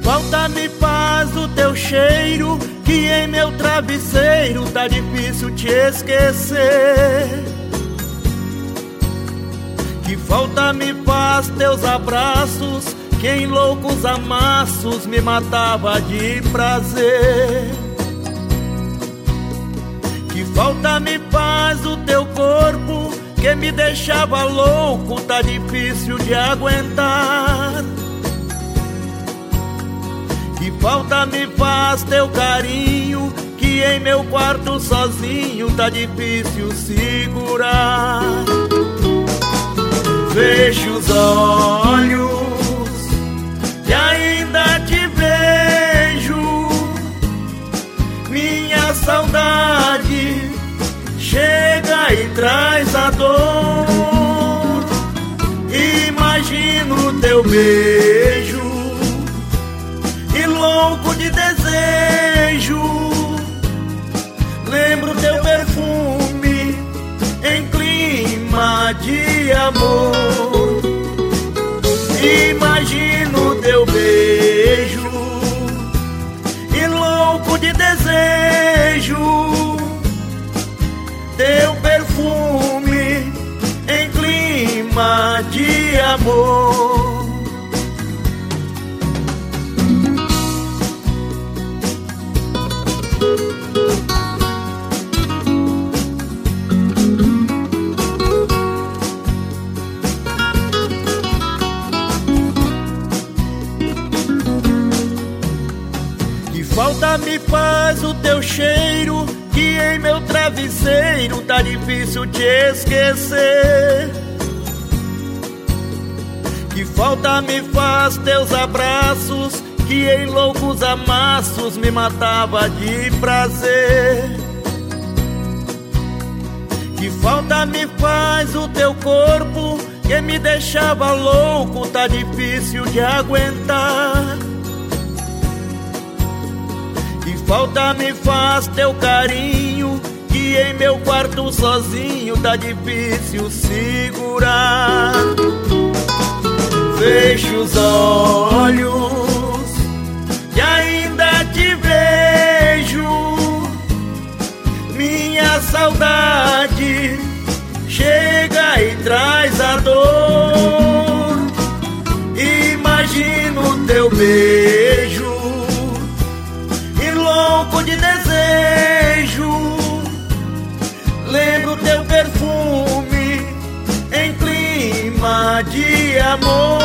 falta-me paz o teu cheiro, que em meu travesseiro tá difícil te esquecer. Que falta-me paz teus abraços, que em loucos amassos me matava de prazer. Que falta-me paz o teu corpo, que me deixava louco, tá difícil de aguentar. Que falta-me paz teu carinho, que em meu quarto sozinho tá difícil segurar. Fecho os olhos e ainda te vejo, minha saudade chega e traz a dor. Imagino teu beijo e louco de desejo, lembro teu perfume em clima de amor. Imagino teu beijo e louco de desejo, teu perfume em clima de amor. Falta-me paz o teu cheiro, que em meu travesseiro tá difícil te esquecer. Que falta-me paz teus abraços, que em loucos amassos me matava de prazer. Que falta-me paz o teu corpo, que me deixava louco, tá difícil de aguentar. Que falta-me faz teu carinho, que em meu quarto sozinho tá difícil segurar. Fecho os olhos e ainda te vejo, minha saudade chega e traz a dor. Imagino teu beijo louco de desejo, lembro teu perfume em clima de amor.